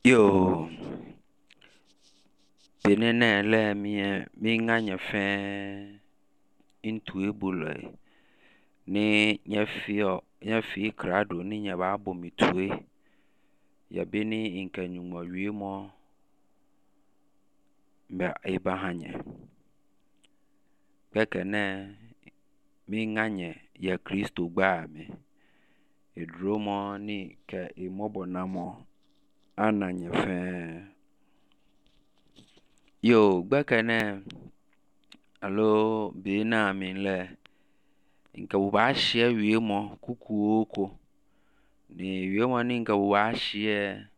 Yo, benene le mi nganye fe into ebule ni nye fi krado ni nye ba bo mitue ya beni inkenyumo wiemo mba eba hanye bekene mi nganye ya Kristo gba mi edromo ni ke imobonamo ananye fe yo bekene alo bina min le nke ba shie wiemo kukuoko ni wiemo ni nke ba shie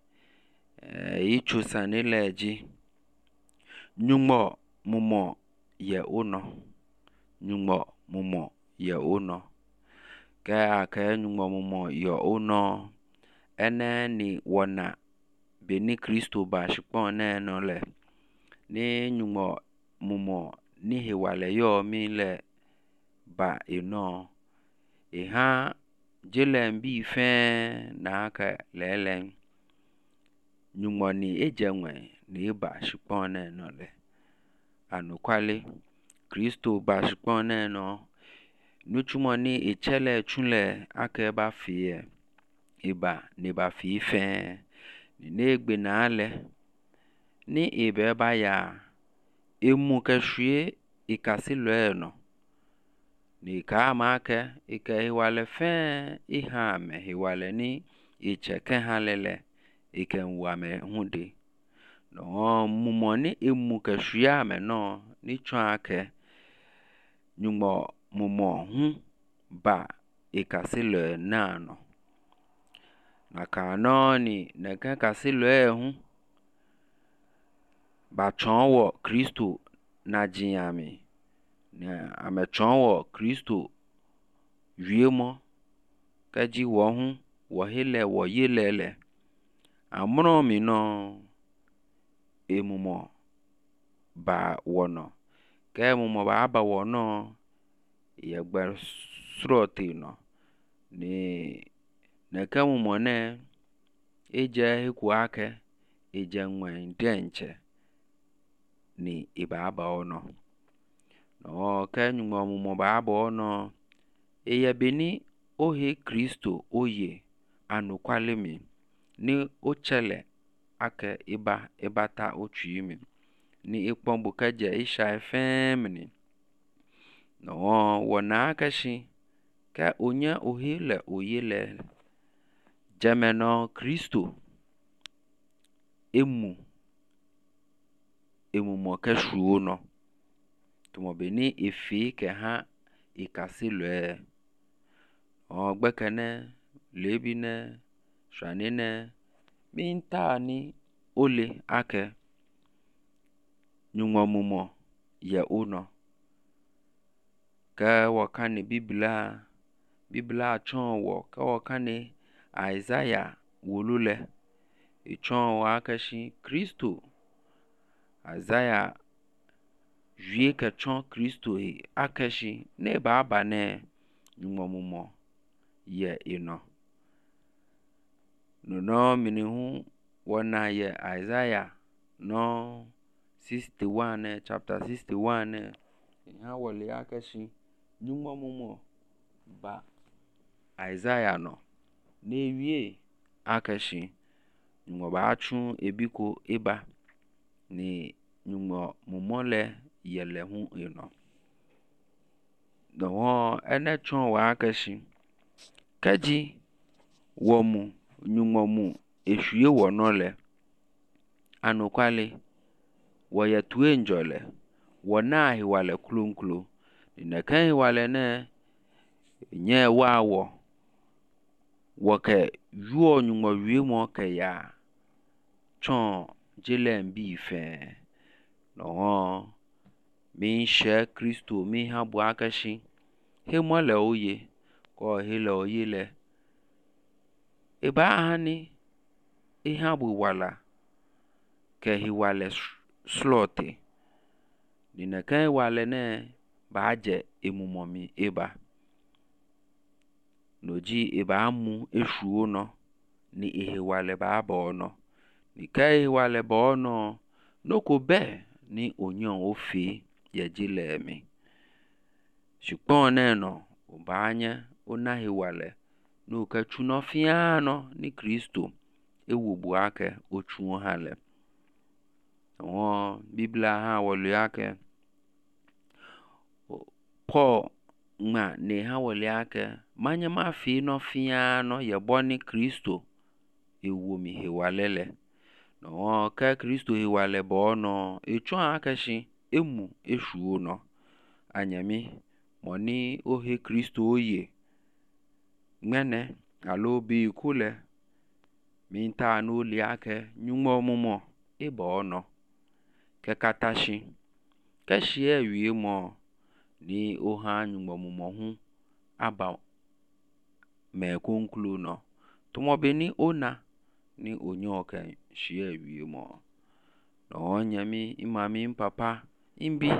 ichusa ni leji nyumo mumo ye uno nyumo mumo ye uno ke ake nyumo mumo ye uno ene ni wona beni Kristo ba shipon ne no le ni nyumo mumo ni hewale yo mi le ba ino ha jele mbi fe na aka lele nyumo ni ejenwe ni ba shipon ne no le anukwale Kristo ba shipon ne no nuchumo ni echele chunle aka ba fie iba ni ba fi fe ni egbe na ale ni ibe ba ya emu keshue ikasilo no ni ka amake ike hiwale fe iha me hiwale ni icheke halele ike nwame hunde no mumo ni emu keshue ame no ni chwake nyumo mumo hu ba ikasilo na no na kano ni neke kasilo hu ba chonwo Kristo na jinyami na amechonwo Kristo wiemo kaji wo hu wo hele wo yelele amro mi no emumo ba wono ke mumo ba wono yegber srotino ni neke mumo ne eje hikuake eje nwe ndenche ni ibaba ono no ke nyumo mumo ba ono eye beni ohe Kristo oye anukwale mi ni ochele ake ibata ochimi ni ikpombu keje isha femni no wona akashi ke onye ohile oyele jemeno Kristo emumo keshuo no tumo beni ifi ke ha ikasilwe ogbekene lebine shanine mintani ole ake nyumo mumo ye uno ke wakani biblia chonwo ke wakani Isaiah wolule ichon akashi Kristo Isaiah vie ke chon Kristo akashi ne baba ne nyumo mumo ye ino no minihu wona ye Isaiah no 61 chapter 61 ha wole akashi nyumo mumo ba Isaiah no ne wie akashi nyumo ba chun ebiko iba ni nyumo mumo le yele hu ino no ene chon wa akashi kaji womu nyumo mu ehwie wono le anukwale woye tue njole wona hiwale klunklu ne kan hiwale ne nye wawo woke yuo nyumo wiemo ke ya chon jele mbi fe no min she Kristo mi ha bu akashi he mole oye ko hele oyele eba hani ihe bu wala ke hiwale slote ni kan wale ne baje emumomi eba noji eba amu eshuo no ni ihe wale ba ono Ike wale bono noko be ni onyon ofe yejile mi. Shukpone no obanye onahi wale no ke chuno fiano ni Kristo ewubu ake ochuo hale. Biblia ha wole ake Paul ma ne ha wole ake manye mafi no fiano yeboni Kristo ewumi hewalele. No ke Kristo hewale bono echu akeshi emu eshuo no anyami moni ohe Kristo oye mene alo bi kule minta no liake nyumo mumo ibono ke katashi ke shie wi mo ni oha nyumo mumo hu aba me konklu no tumo beni ona ni onyo ke shie wi mo no nyami imami papa imbi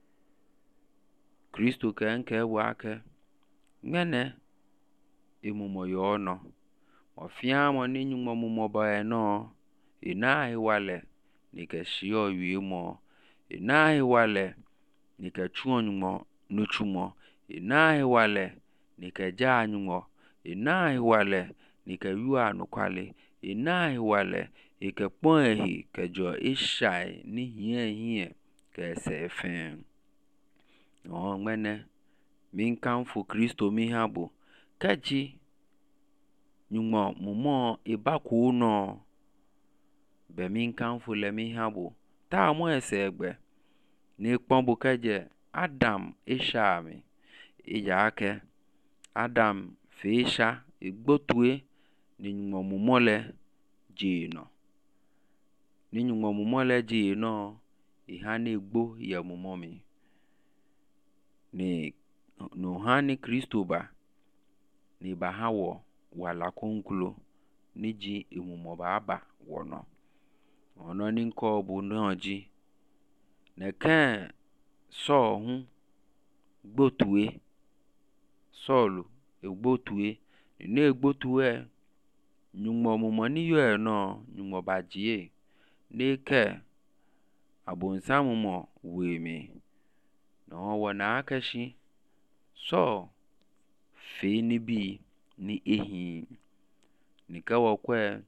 Kristo ke nke wake mene emumo yono ofia mo ni nyumo mumo ba no ina iwale ni ke shio wi mo ina iwale ni ke chuo nyumo nuchumo ina iwale ni ke ja nyumo ina iwale ni ke yua nukwale ina iwale ike pon ehi ke jo ishai ni hie ke sefen no mene minkamfu Kristo mi habu keji nyumo mumo ibaku no be minkamfu le mi habu ta mo esegbe ni kpombu keje Adam ishami ijake Adam fisha igbotue ni nyumo mumole jino ni nyumo mumole jino ihane igbo ya mumomi ni no hani Kristo ba ni bahawo wala konklo niji imumo baba wono ono ni nko bu noji neke so hu gbotue solu egbotue ni egbotue nyumo mumo ni yo no nyumo bajie neke abonsamu mo wemi no wona akeshi so fe ni bi ni ehi ni ka wokwe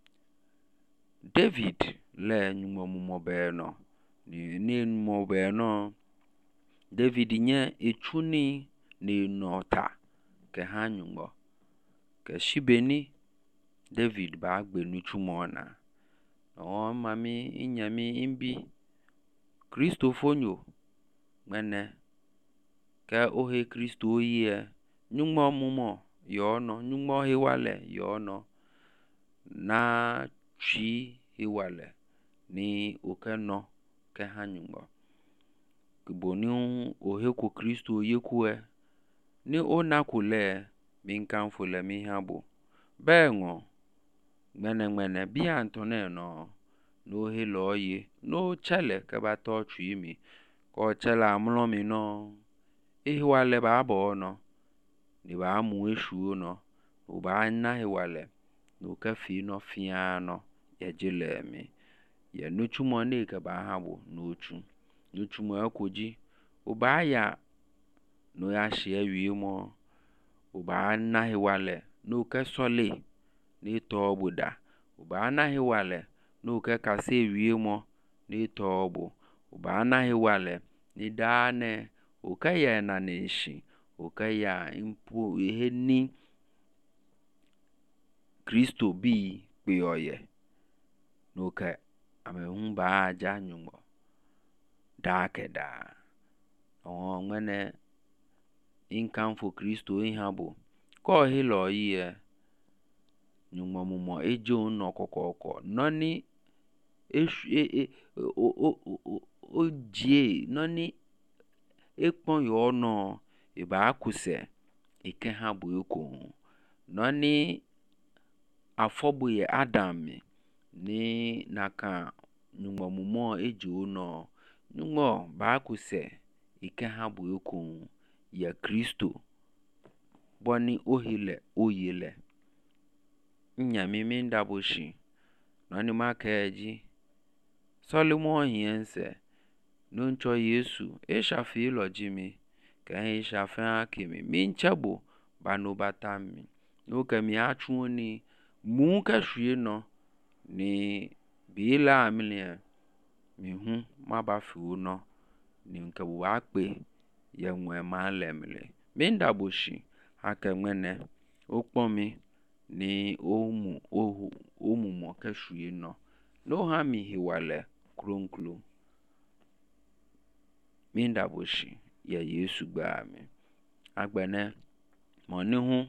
David le nyumo mumo be no ni nyumo be no David nye echuni ni nota ke ha nyumo ke shibeni David ba gbenu chumona no mami inyami imbi Kristo fonyo mene ke ohe Kristo oye nyumo mumo yono nyumo hiwale yono na chi hiwale ni okeno ke ha nyumo kuboni ohe ku Kristo yekue ni ona kule minkamfu le mi habu bengo mene bi antone no he loye no chele ke ba to chuimi ko chele amlo mi no iwale ba bo no ni ba mu eshu no o ba na iwale no ka fi no fiano ye jile mi ye nuchumo ne ke ba habu nuchumo akoji o ba ya no ya hye wi mo o ba na iwale no ke sole ni to obuda uba anaghị wale n'oke kasị ewie mo n'ito ọgbụ uba anaghị wale n'idane oke ya na neshi oke ya impu ihe ni Kristo bi pe oye n'oke amehun ba aja nyumo da keda o ngene inkamfo Kristo ihe bụ ko hilo iye nyumo mumo ejo no kokoko noni ojie noni ekpon yo no iba akuse ike ha bụ eko noni afobu ye Adam ni naka nyumo mumo ejo no nyumo ba akuse ike ha bụ eko ya Kristo boni ohile oyele nyami minda boshi nani makeji Solomon hiense nuncho Yesu eshafi lo jimi ka eshafi akimi minchabo banu batami no kemi achuni mu ka hwie no ni bila amile mi hu ma ba fu no ni nka wa pe ye nwe ma lemle minda boshi aka mwene okpomi ni omu mo ka hwie no no ha mi hiwale kronklo minda boshi ye Yesu gba mi agbene mo ni hu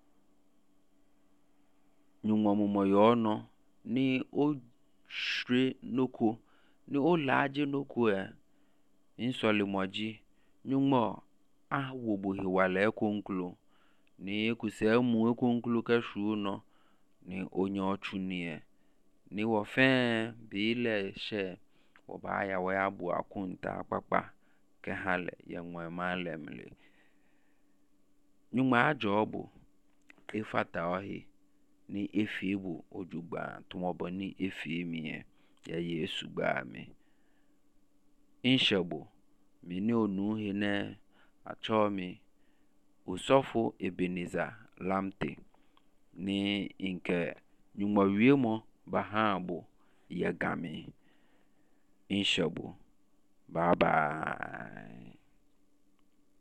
nyumo mo yo no ni o shre noko ni o laje noko insole moji nyumo a wobo hiwale kronklo ni kuse mu kronklo ka hwu no ni onye ochuni ni wo fe bile she wo ba ya wo ya bu akunta akpakpa ke hale ye nwe ma lemle nyuma ajobu ifata ohi ni efibu ojugba tumobo ni efimi ye Yesu gba mi inshabo mi ni onu hine achomi Osofo Ebenezer Lamte ni nke nyuma wiemo bahambo ye gami inshabo bye bye